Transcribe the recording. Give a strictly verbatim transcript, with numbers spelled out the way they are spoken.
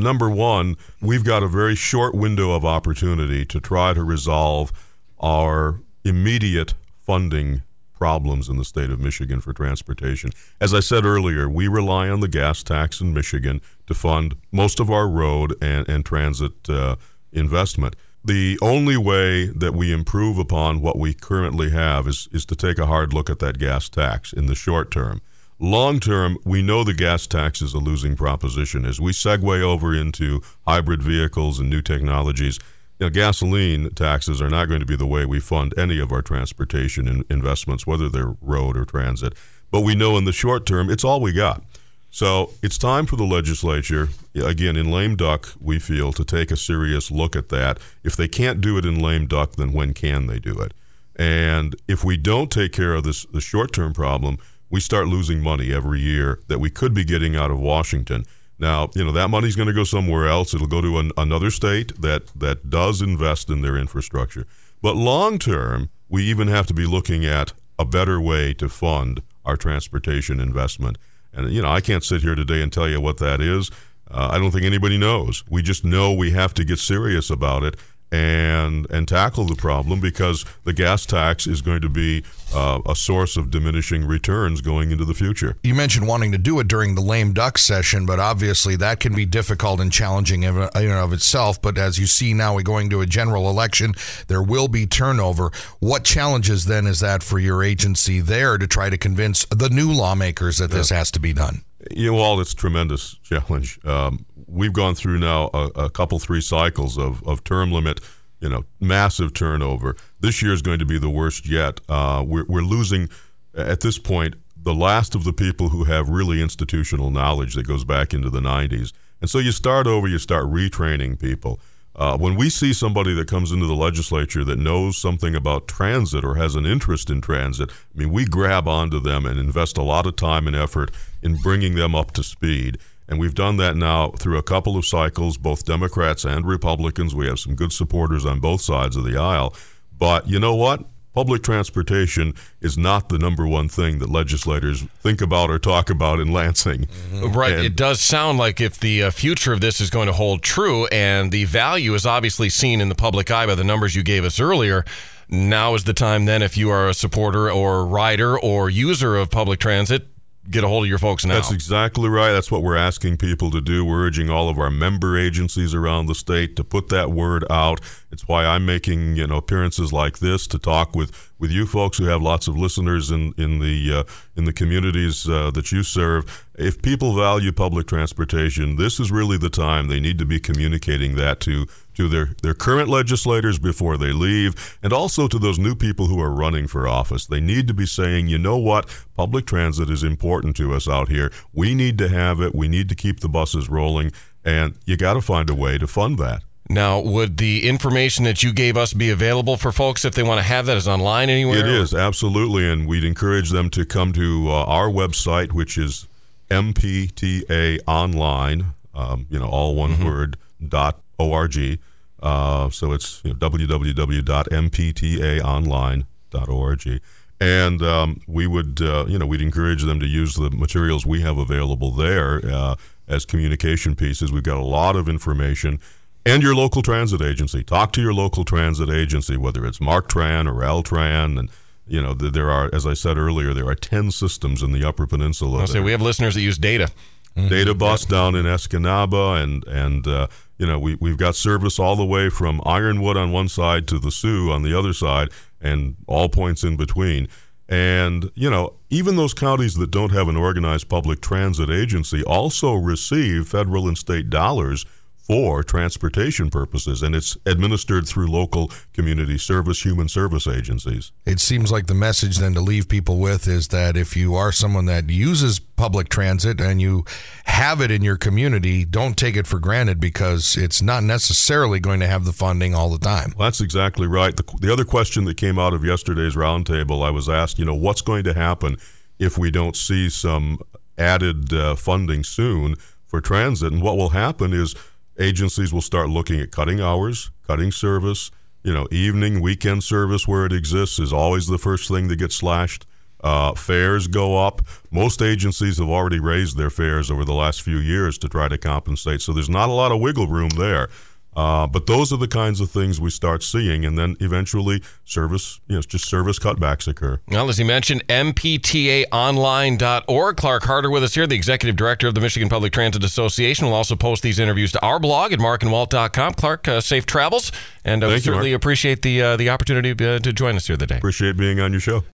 number one, we've got a very short window of opportunity to try to resolve our immediate funding problems in the state of Michigan for transportation. As I said earlier, we rely on the gas tax in Michigan to fund most of our road and, and transit uh, investment. The only way that we improve upon what we currently have is, is to take a hard look at that gas tax in the short term. Long term, we know the gas tax is a losing proposition. As we segue over into hybrid vehicles and new technologies, you know, gasoline taxes are not going to be the way we fund any of our transportation in investments, whether they're road or transit. But we know in the short term, it's all we got. So it's time for the legislature, again, in lame duck, we feel, to take a serious look at that. If they can't do it in lame duck, then when can they do it? And if we don't take care of this, the short-term problem, we start losing money every year that we could be getting out of Washington. Now, you know, that money's going to go somewhere else. It'll go to an, another state that, that does invest in their infrastructure. But long term, we even have to be looking at a better way to fund our transportation investment. And, you know, I can't sit here today and tell you what that is. Uh, I don't think anybody knows. We just know we have to get serious about it and and tackle the problem, because the gas tax is going to be uh, a source of diminishing returns going into the future. You mentioned wanting to do it during the lame duck session, but obviously that can be difficult and challenging in and of itself. But as you see now, we're going to a general election. There will be turnover. What challenges then is that for your agency there to try to convince the new lawmakers that this yeah. has to be done? You know, all it's a tremendous challenge. Um, we've gone through now a, a couple, three cycles of, of term limit, you know, massive turnover. This year is going to be the worst yet. Uh, we're, we're losing, at this point, the last of the people who have really institutional knowledge that goes back into the nineties. And so you start over, you start retraining people. Uh, when we see somebody that comes into the legislature that knows something about transit or has an interest in transit, I mean, we grab onto them and invest a lot of time and effort in bringing them up to speed. And we've done that now through a couple of cycles, both Democrats and Republicans. We have some good supporters on both sides of the aisle. But you know what? Public transportation is not the number one thing that legislators think about or talk about in Lansing. Mm-hmm. Right. And it does sound like if the uh, future of this is going to hold true, and the value is obviously seen in the public eye by the numbers you gave us earlier, now is the time then, if you are a supporter or rider or user of public transit, get a hold of your folks now. That's exactly right. That's what we're asking people to do. We're urging all of our member agencies around the state to put that word out. It's why I'm making, you know, appearances like this to talk with, with you folks who have lots of listeners in, in the uh, in the communities uh, that you serve. If people value public transportation, this is really the time they need to be communicating that to to their, their current legislators before they leave, and also to those new people who are running for office. They need to be saying, you know what, public transit is important to us out here. We need to have it. We need to keep the buses rolling, and you got to find a way to fund that. Now, would the information that you gave us be available for folks if they want to have that? Is online anywhere? It is, absolutely, and we'd encourage them to come to uh, our website, which is M P T A online, um, you know, all one mm-hmm. word, dot O R G. Uh, so it's you know, w w w dot m p t a online dot org. And um, we would, uh, you know, we'd encourage them to use the materials we have available there uh, as communication pieces. We've got a lot of information. And your local transit agency. Talk to your local transit agency, whether it's MarkTran or L-Tran. And, you know, there are, as I said earlier, there are ten systems in the Upper Peninsula. I'll say we have listeners that use Data. Mm-hmm. Data Bus down in Escanaba. And, and uh, you know, we, we've got service all the way from Ironwood on one side to the Sioux on the other side, and all points in between. And, you know, even those counties that don't have an organized public transit agency also receive federal and state dollars for transportation purposes, and it's administered through local community service, human service agencies. It seems like the message then to leave people with is that if you are someone that uses public transit and you have it in your community, don't take it for granted, because it's not necessarily going to have the funding all the time. Well, that's exactly right. The, the other question that came out of yesterday's roundtable, I was asked, you know, what's going to happen if we don't see some added uh, funding soon for transit? And what will happen is agencies will start looking at cutting hours, cutting service. You know, evening, weekend service where it exists is always the first thing that gets slashed. Uh, fares go up. Most agencies have already raised their fares over the last few years to try to compensate, so there's not a lot of wiggle room there. Uh, but those are the kinds of things we start seeing, and then eventually service, you know, just service cutbacks occur. Well, as he mentioned, M P T A online dot org. Clark Harder with us here, the executive director of the Michigan Public Transit Association. We'll also post these interviews to our blog at mark and walt dot com. Clark, uh, safe travels, and uh, we Thank you, certainly Mark. appreciate the uh, the opportunity uh, to join us here today. Appreciate being on your show.